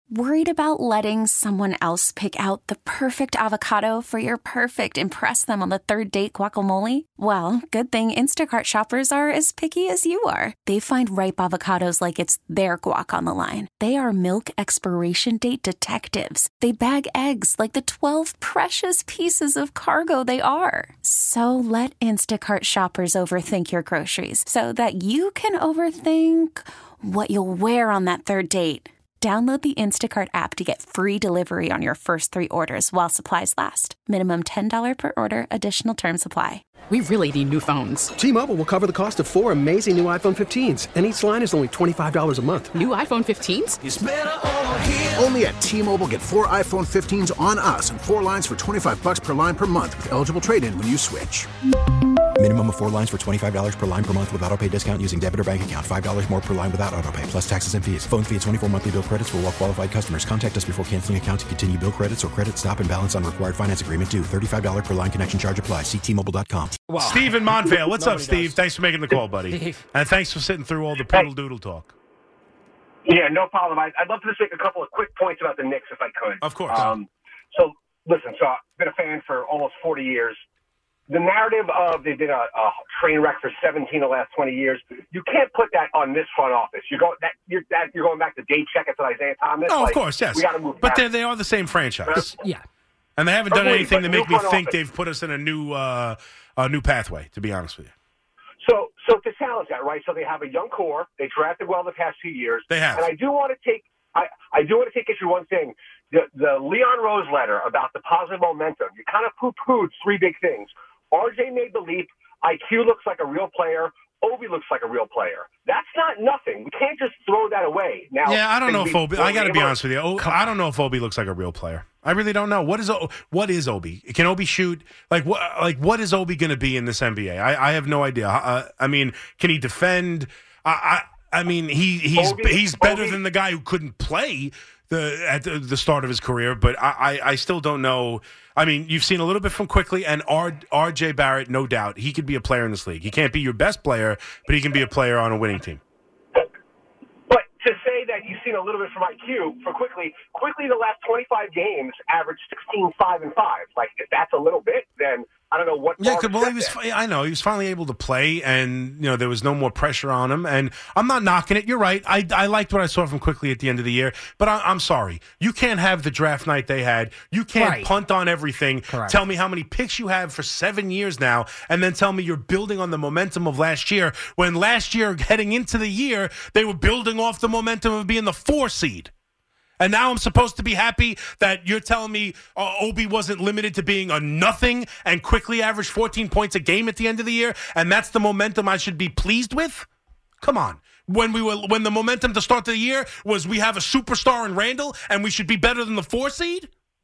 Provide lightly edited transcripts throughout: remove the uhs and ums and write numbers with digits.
Worried about letting someone else pick out the perfect avocado for your perfect impress them on the third date guacamole? Well, good thing Instacart shoppers are as picky as you are. They find ripe avocados like it's their guac on the line. They are milk expiration date detectives. They bag eggs like the 12 precious pieces of cargo they are. So let Instacart shoppers overthink your groceries so that you can overthink what you'll wear on that third date. Download the Instacart app to get free delivery on your first 3 orders while supplies last. Minimum $10 per order. Additional terms apply. We really need new phones. T-Mobile will cover the cost of 4 amazing new iPhone 15s, and each line is only $25 a month. New iPhone 15s? It's better over here. Only at T-Mobile, get 4 iPhone 15s on us and 4 lines for $25 per line per month with eligible trade-in when you switch. Minimum of 4 lines for $25 per line per month with autopay discount using debit or bank account. $5 more per line without autopay, plus taxes and fees. Phone fee at 24 monthly bill credits for well-qualified customers. Contact us before canceling account to continue bill credits or credit stop and balance on required finance agreement due. $35 per line connection charge applies. See T-Mobile.com. Wow. Steve in Montvale. What's up, Steve? Thanks for making the call, buddy. Steve. And thanks for sitting through all the poodle doodle talk. Yeah, no problem. I'd love to just make a couple of quick points about the Knicks if I could. Of course. So, listen, I've been a fan for almost 40 years. The narrative of they've been a train wreck for 17 of the last 20 years, you can't put that on this front office. You're going back to day check to Isaiah Thomas. No, of course, yes. We got to move but past they are the same franchise. Yeah. And they haven't done anything to but make new me front think office. they've put us in a new pathway, to be honest with you. So to challenge that, right? So they have a young core. They drafted well the past 2 years. They have. And I do want to take issue with one thing. The Leon Rose letter about the positive momentum. You kind of poo-pooed 3 big things. RJ made the leap. IQ looks like a real player. Obi looks like a real player. That's not nothing. We can't just throw that away. Now, Yeah, I don't know if Obi. I got to be honest with you. I don't know if Obi looks like a real player. I really don't know. What is Obi? Can Obi shoot? What is Obi going to be in this NBA? I have no idea. I mean, can he defend? I mean, he's better than the guy who couldn't play at the start of his career, but I still don't know. I mean, you've seen a little bit from Quickly and R.J. Barrett, no doubt. He could be a player in this league. He can't be your best player, but he can be a player on a winning team. But to say that you've seen a little bit from IQ for Quickly the last 25 games averaged 16, 5, and 5. Like, if that's a little bit, then I don't know what. Yeah, I know he was finally able to play, and there was no more pressure on him. And I'm not knocking it. You're right. I liked what I saw from Quickly at the end of the year, but I'm sorry. You can't have the draft night they had. You can't punt on everything. Correct. Tell me how many picks you have for 7 years now, and then tell me you're building on the momentum of last year. When last year, heading into the year, they were building off the momentum of being the 4 seed. And now I'm supposed to be happy that you're telling me Obi wasn't limited to being a nothing and Quickly averaged 14 points a game at the end of the year, and that's the momentum I should be pleased with? Come on. When the momentum to start the year was we have a superstar in Randall and we should be better than the 4 seed?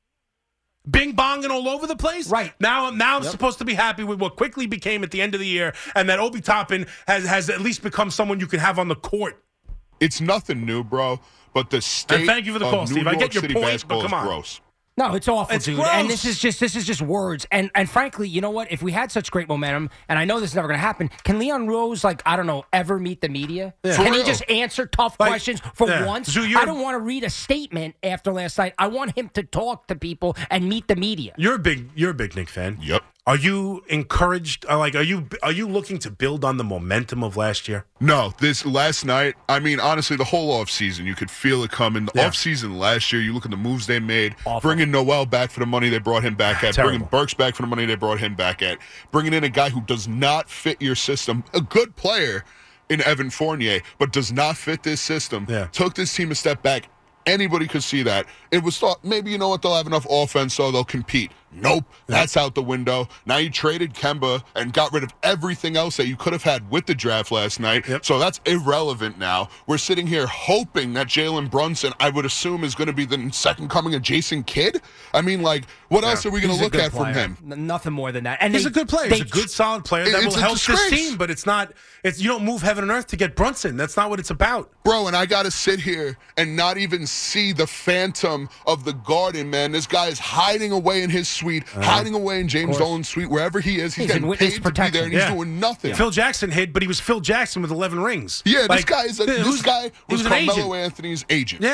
Bing bonging all over the place? Right. Now I'm supposed to be happy with what Quickly became at the end of the year, and that Obi Toppin has at least become someone you can have on the court. It's nothing new, bro. But the state and thank you for the call, of Steve. New I York get your City point, basketball but come on. is gross. No, it's awful, It's dude. gross. And this is just words. And frankly, you know what? If we had such great momentum, and I know this is never going to happen, can Leon Rose, ever meet the media? Yeah. Can he just answer tough questions for once? So I don't want to read a statement after last night. I want him to talk to people and meet the media. You're a big Knick fan. Yep. Are you encouraged? Are you looking to build on the momentum of last year? No, this last night, I mean, honestly, the whole offseason, you could feel it coming. The offseason last year, you look at the moves they made, bringing Noel back for the money they brought him back at, bringing Burks back for the money they brought him back at, bringing in a guy who does not fit your system, a good player in Evan Fournier, but does not fit this system, took this team a step back. Anybody could see that. It was thought, maybe, they'll have enough offense so they'll compete. Nope, that's out the window. Now you traded Kemba and got rid of everything else that you could have had with the draft last night. So that's irrelevant now. We're sitting here hoping that Jalen Brunson, I would assume, is going to be the second coming of Jason Kidd. I mean, what else are we going to look at from him? Nothing more than that. And he's a good player. He's a good, solid player that will help this team. But it's not. You don't move heaven and earth to get Brunson. That's not what it's about, bro. And I got to sit here and not even see the phantom of the Garden, man. This guy is hiding away in his suite, hiding away in James Dolan's suite, wherever he is. He's getting paid to be there, and he's doing nothing. Phil Jackson hid, but he was Phil Jackson with 11 rings. Yeah, this guy was Carmelo Anthony's agent. Yeah.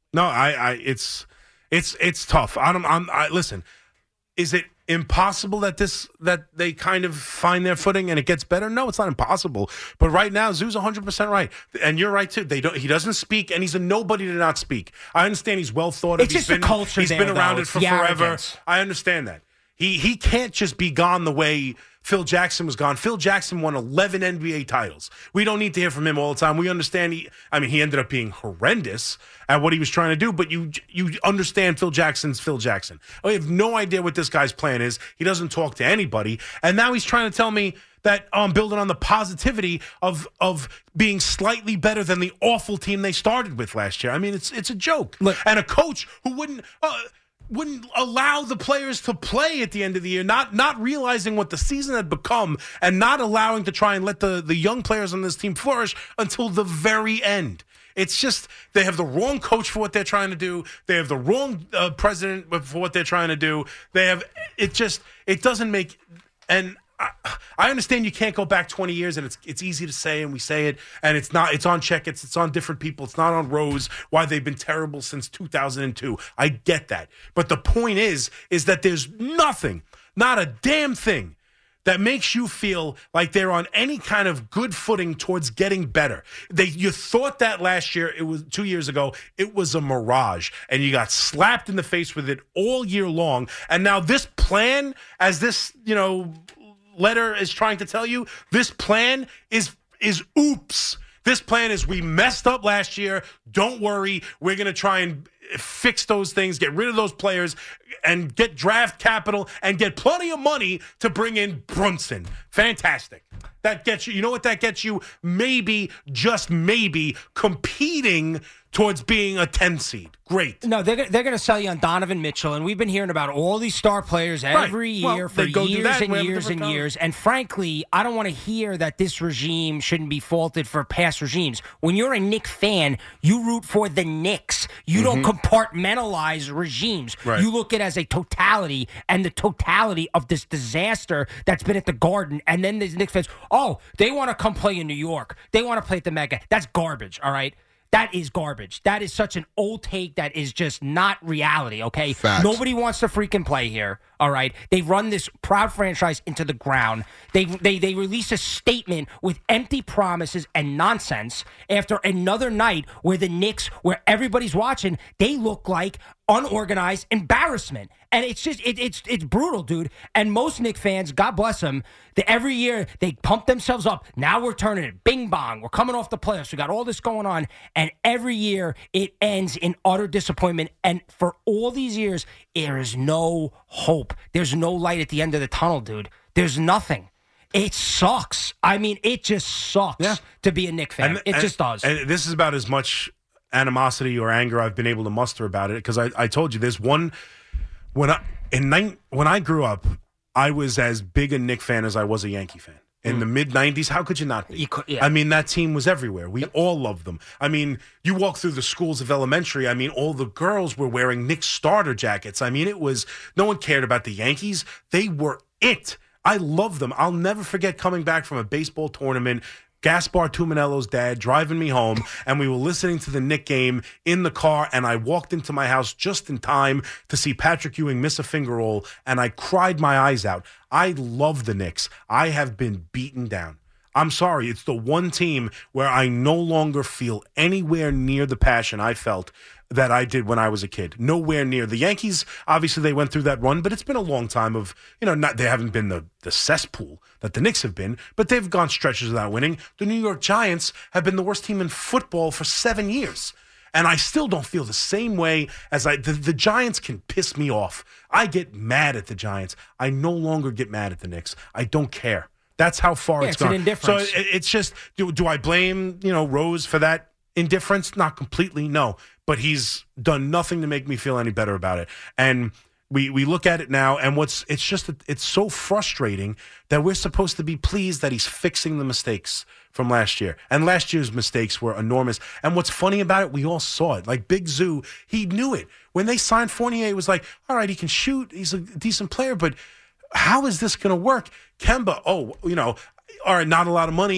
No, it's tough. Listen, is it impossible that they kind of find their footing and it gets better? No, it's not impossible. But right now, Zoo's 100% right, and you're right too. He doesn't speak, and he's a nobody to not speak. I understand he's well thought of. It's just a culture. He's been around it for forever. I understand that. He can't just be gone the way Phil Jackson was gone. Phil Jackson won 11 NBA titles. We don't need to hear from him all the time. We understand he ended up being horrendous at what he was trying to do, but you understand Phil Jackson's Phil Jackson. We have no idea what this guy's plan is. He doesn't talk to anybody. And now he's trying to tell me that I'm building on the positivity of being slightly better than the awful team they started with last year. I mean, it's a joke. Look, and a coach who wouldn't allow the players to play at the end of the year, not realizing what the season had become, and not allowing to try and let the young players on this team flourish until the very end. It's just they have the wrong coach for what they're trying to do. They have the wrong president for what they're trying to do. It doesn't make. And I understand you can't go back 20 years, and it's easy to say, and we say it, and it's on Checkits, it's on different people, it's not on Rose, why they've been terrible since 2002. I get that. But the point is that there's nothing, not a damn thing, that makes you feel like they're on any kind of good footing towards getting better. You thought that last year, it was 2 years ago, it was a mirage, and you got slapped in the face with it all year long. And now this plan, as this, letter is trying to tell you, this plan is oops. This plan is we messed up last year. Don't worry. We're going to try and fix those things, get rid of those players, and get draft capital and get plenty of money to bring in Brunson. Fantastic. That gets you, you know what that gets you? Maybe, just maybe, competing towards being a 10 seed. Great. No, they're going to sell you on Donovan Mitchell, and we've been hearing about all these star players every year for years and years and years. And frankly, I don't want to hear that this regime shouldn't be faulted for past regimes. When you're a Knicks fan, you root for the Knicks. You don't compartmentalize regimes. Right. You look at it as a totality, and the totality of this disaster that's been at the Garden, and then there's Knicks fans, they want to come play in New York. They want to play at the Mega. That's garbage, all right? That is garbage. That is such an old take that is just not reality, okay? Facts. Nobody wants to freaking play here, all right? They run this proud franchise into the ground. They release a statement with empty promises and nonsense after another night where the Knicks, where everybody's watching, they look like unorganized embarrassment. And it's just, it's brutal, dude. And most Knicks fans, God bless them, every year they pump themselves up. Now we're turning it. Bing bong. We're coming off the playoffs. We got all this going on. And every year it ends in utter disappointment. And for all these years, there is no hope. There's no light at the end of the tunnel, dude. There's nothing. It sucks. I mean, it just sucks to be a Knicks fan. It just does. And this is about as much animosity or anger I've been able to muster about it, because I told you there's one when I grew up, I was as big a Knicks fan as I was a Yankee fan. In the mid-'90s, how could you not be? I mean, that team was everywhere. We all loved them. I mean, you walk through the schools of elementary, I mean, all the girls were wearing Knicks starter jackets. I mean, no one cared about the Yankees. They were it. I love them. I'll never forget coming back from a baseball tournament, Gaspar Tuminello's dad driving me home, and we were listening to the Knicks game in the car, and I walked into my house just in time to see Patrick Ewing miss a finger roll, and I cried my eyes out. I love the Knicks. I have been beaten down. I'm sorry. It's the one team where I no longer feel anywhere near the passion I felt that I did when I was a kid. Nowhere near. The Yankees, obviously, they went through that run, but it's been a long time of, they haven't been the cesspool that the Knicks have been, but they've gone stretches without winning. The New York Giants have been the worst team in football for 7 years. And I still don't feel the same way as the Giants can piss me off. I get mad at the Giants. I no longer get mad at the Knicks. I don't care. That's how far it's gone. An indifference. So it's just, do I blame, Rose for that indifference? Not completely, no. But he's done nothing to make me feel any better about it. And we look at it now, and it's so frustrating that we're supposed to be pleased that he's fixing the mistakes from last year. And last year's mistakes were enormous. And what's funny about it, we all saw it. Like Big Zoo, he knew it. When they signed Fournier, it was like, all right, he can shoot. He's a decent player, but how is this going to work? Kemba, all right, not a lot of money,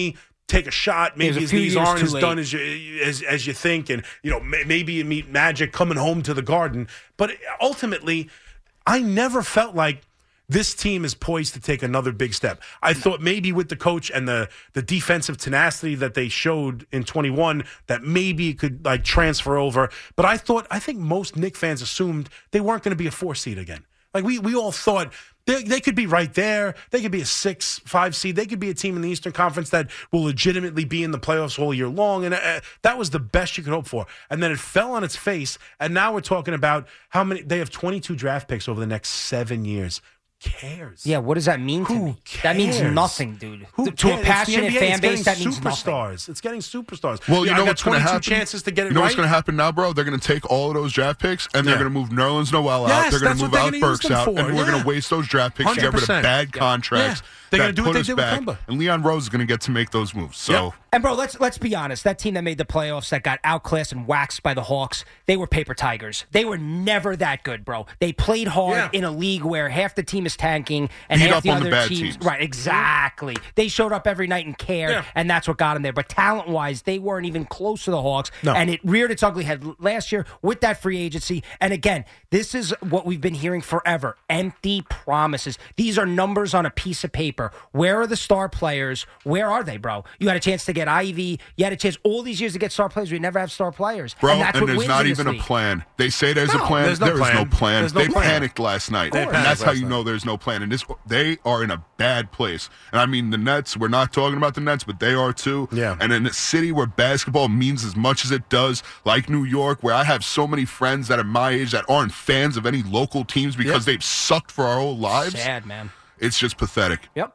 take a shot. Maybe his knees aren't as done as you think, and maybe you meet Magic coming home to the Garden. But ultimately, I never felt like this team is poised to take another big step. I thought maybe with the coach and the defensive tenacity that they showed in 21, that maybe it could transfer over. But I think most Knicks fans assumed they weren't going to be a 4 seed again. Like we all thought they could be right there. They could be a 6-5 seed. They could be a team in the Eastern Conference that will legitimately be in the playoffs all year long. And that was the best you could hope for. And then it fell on its face. And now we're talking about how many they have 22 draft picks over the next 7 years. Cares? Yeah, what does that mean to me? Cares? That means nothing, dude. To a passionate fan base, that means superstars. nothing. It's getting superstars. Well, you know what's going to happen? Chances to get it you know right? what's going to happen now, bro? They're going to take all of those draft picks and they're going to move Nerlens Noel out. Yes, They're going to move Alec Burks out, for. and we're going to waste those draft picks to get rid of bad contracts. They're going to do what put they us did with back. Kemba. And Leon Rose is going to get to make those moves. So. And, bro, let's be honest. That team that made the playoffs that got outclassed and waxed by the Hawks, they were paper tigers. They were never that good, bro. They played hard in a league where half the team is tanking and beat half up the on other the bad teams. teams. Right, exactly. They showed up every night and cared, and that's what got them there. But talent-wise, they weren't even close to the Hawks. No. And it reared its ugly head last year with that free agency. And, again, this is what we've been hearing forever. Empty promises. These are numbers on a piece of paper. Where are the star players? Where are they, bro? You had a chance to get Ivy. You had a chance all these years to get star players. We never have star players. Bro, and, that's what there's wins not in this even league. a plan. They say there's a plan. There's no There is plan. no plan. There's no They plan. panicked last night. And panicked that's how last you night. know there's no plan. And they are in a bad place. And I mean, the Nets, we're not talking about the Nets, but they are too. Yeah. And in a city where basketball means as much as it does, like New York, where I have so many friends that are my age that aren't fans of any local teams because they've sucked for our whole lives. Sad, man. It's just pathetic. Yep.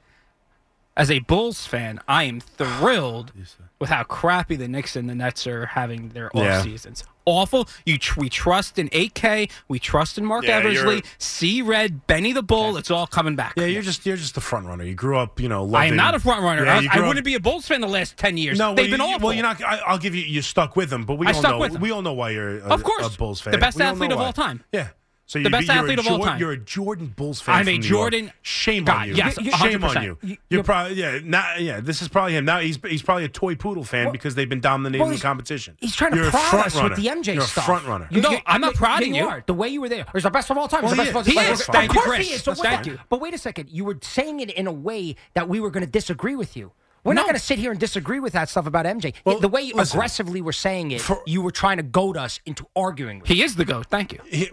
As a Bulls fan, I am thrilled with how crappy the Knicks and the Nets are having their off seasons. Awful. We trust in 8K. We trust in Mark Eversley. C-Red, Benny the Bull. It's all coming back. Yeah, you're just the front runner. You grew up, loving. I am not a front runner. Yeah, I wouldn't be a Bulls fan the last 10 years. No, they've been awful. Well, you're not. I'll give you. You stuck with them, but we all know. We all know why you're of course. a Bulls fan. The best We all athlete know of why. all time. Yeah. So The best athlete of all time. You're a Jordan Bulls fan. I'm a from New Jordan. York. Shame God, on you. yes, Shame 100%. on you. You're probably this is probably him. Now he's probably a toy poodle fan because they've been dominating the competition. He's trying to You're a prod front us runner. with the MJ You're stuff. a front runner. I'm not prodding you. Are. The way you were there. He's the best of all time. Well, He's the best he of all is. time. Thank Of you, course Chris. he is. So Thank you. But wait a second. You were saying it in a way that we were going to disagree with you. We're not going to sit here and disagree with that stuff about MJ. Well, the way you listen, aggressively were saying it, you were trying to goad us into arguing with He is the GOAT. Thank you.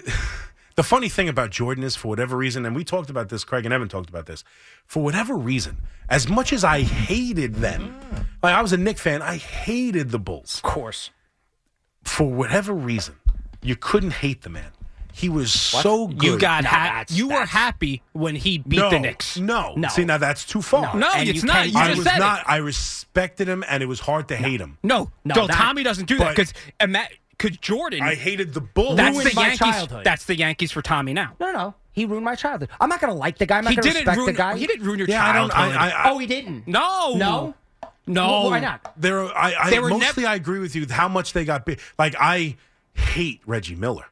The funny thing about Jordan is, for whatever reason, and we talked about this, Craig and Evan talked about this, for whatever reason, as much as I hated them, like I was a Knicks fan, I hated the Bulls. Of course. For whatever reason, you couldn't hate the man. He was so good. You got No, were happy when he beat the Knicks. No. No. See, now that's too far. No, And it's you not. can't- You I just was said not. it. I respected him, and it was hard to hate him. No, that- Tommy doesn't do that but- because Jordan. I hated the Bulls. That's ruined the my Yankees. childhood. That's the Yankees for Tommy now. No. He ruined my childhood. I'm not going to like the guy. I'm not He going to didn't respect ruin. the guy. He didn't ruin your Yeah, I don't. childhood. He didn't. No. No? No. Well, why not? They were never- I agree with you. How much they got big. Like I hate Reggie Miller.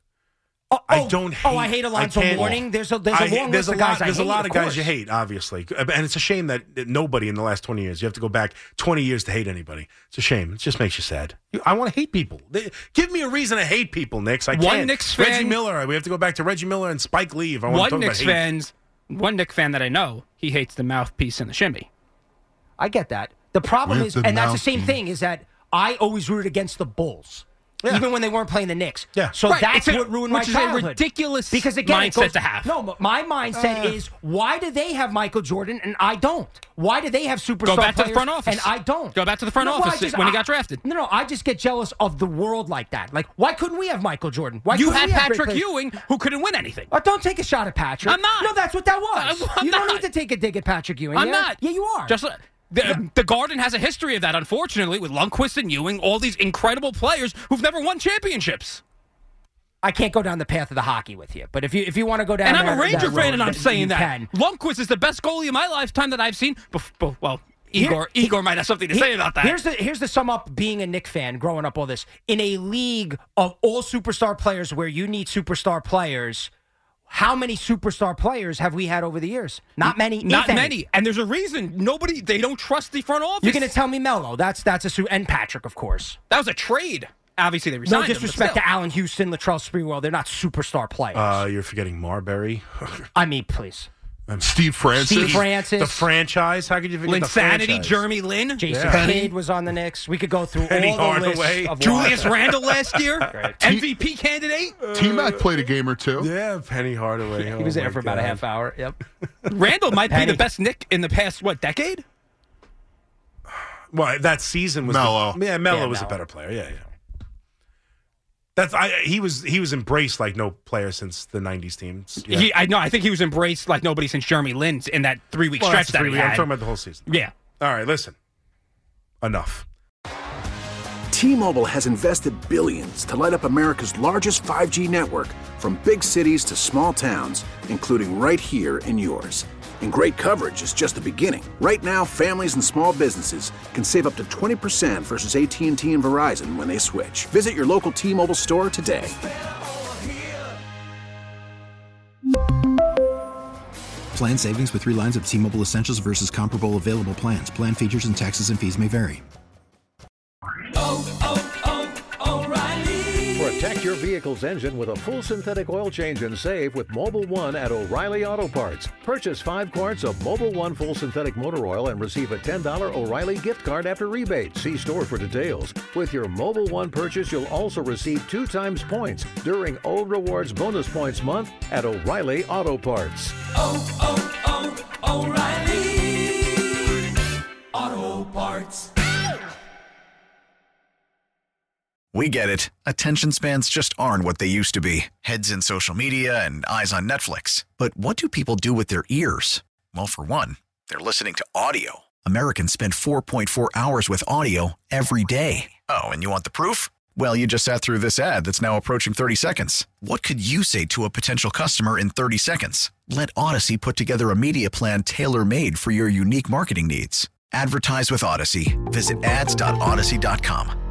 I don't hate. I hate Alonzo can't- Mourning. There's a long list of guys I There's hate, a lot of guys course. you hate, obviously, and it's a shame that nobody in the last 20 years. You have to go back 20 years to hate anybody. It's a shame. It just makes you sad. I want to hate people. Give me a reason to hate people, Knicks. I can't. One Knicks fan- Reggie Miller. We have to go back to Reggie Miller and Spike Lee. If I want to talk about hate. One Knicks fan that I know, he hates the mouthpiece and the shimmy. I get that. The problem With is, the and that's the same mouthpiece. thing, is that I always rooted against the Bulls. Yeah. Even when they weren't playing the Knicks. Yeah. So Right, that's it's a- what ruined my which is a childhood. ridiculous because again, it mindset goes, to have. No, but my mindset is, why do they have Michael Jordan and I don't? Why do they have superstar Go back to the players front office. and I don't? Go back to the front well, office when he got drafted. No, I just get jealous of the world like that. Like, why couldn't we have Michael Jordan? Why You couldn't had we have great Patrick players? Ewing, who couldn't win anything. Don't take a shot at Patrick. I'm not. No, that's what that was. I'm You don't not. need to take a dig at Patrick Ewing. I'm yeah? not. Yeah, you are. Just the Garden has a history of that, unfortunately, with Lundqvist and Ewing, all these incredible players who've never won championships. I can't go down the path of the hockey with you, but if you want to go down, And I'm a there, Ranger that fan, road, and I'm then saying you that. can. Lundqvist is the best goalie of my lifetime that I've seen. Well, Igor might have something to say about that. Here's the sum up being a Knicks fan, growing up all this. In a league of all superstar players where you need superstar players, how many superstar players have we had over the years? Not many. Not many. And there's a reason. They don't trust the front office. You're going to tell me Melo. That's and Patrick, of course. That was a trade. Obviously, they resigned No disrespect to Allen Houston, Latrell Sprewell. They're not superstar players. You're forgetting Marbury. I mean, please. Steve Francis. The franchise. How could you forget Linsanity, the franchise? Jeremy Lin. Jason Kidd was on the Knicks. We could go through Penny all the Hardaway. lists of Julius Randle last year. MVP candidate. T-Mac played a game or two. Yeah, Penny Hardaway. He was there for about a half hour. Yep. Randle might be the best Knick in the past, decade? Well, that season was Melo. Melo was a better player. Yeah. He was embraced like no player since the '90s teams. Yeah. I think he was embraced like nobody since Jeremy Lin in that 3-week stretch that he had. I'm talking about the whole season. Yeah. All right, listen. Enough. T-Mobile has invested billions to light up America's largest 5G network, from big cities to small towns, including right here in yours. And great coverage is just the beginning. Right now, families and small businesses can save up to 20% versus AT&T and Verizon when they switch. Visit your local T-Mobile store today. Plan savings with 3 lines of T-Mobile Essentials versus comparable available plans. Plan features and taxes and fees may vary. Protect your vehicle's engine with a full synthetic oil change and save with Mobil 1 at O'Reilly Auto Parts. Purchase 5 quarts of Mobil 1 full synthetic motor oil and receive a $10 O'Reilly gift card after rebate. See store for details. With your Mobil 1 purchase, you'll also receive 2 times points during O Rewards Bonus Points Month at O'Reilly Auto Parts. O'Reilly Auto Parts. We get it. Attention spans just aren't what they used to be. Heads in social media and eyes on Netflix. But what do people do with their ears? Well, for one, they're listening to audio. Americans spend 4.4 hours with audio every day. Oh, and you want the proof? Well, you just sat through this ad that's now approaching 30 seconds. What could you say to a potential customer in 30 seconds? Let Odyssey put together a media plan tailor-made for your unique marketing needs. Advertise with Odyssey. Visit ads.odyssey.com.